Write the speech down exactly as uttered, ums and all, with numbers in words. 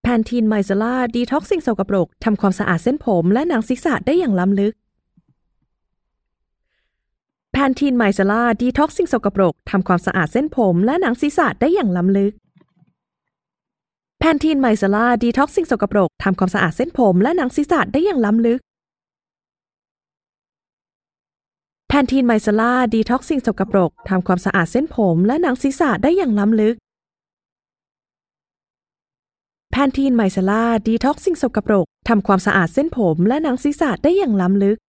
แพนทีนไมเซล่าดีท็อกซิ่งสกปรกทำความสะอาดเส้นผมและหนังศีรษะได้อย่างล้ำลึกแพนทีนไมเซล่าดีท็อกซิ่งสกปรกทำความสะอาดเส้นผมและหนังศีรษะได้อย่างล้ำลึกแพนทีนไมเซล่าดีท็อกซิ่งสกปรกทำความสะอาดเส้นผมและหนังศีรษะได้อย่างล้ำลึกแพนทีนไมเซล่าดีท็อกซิ่งสกปรกทำความสะอาดเส้นผมและหนังศีรษะได้อย่างล้ำลึกแพนทีนไมเซล่าดีท็อกซิ่งสกปรกทำความสะอาดเส้นผมและหนังศีรษะได้อย่างล้ำลึก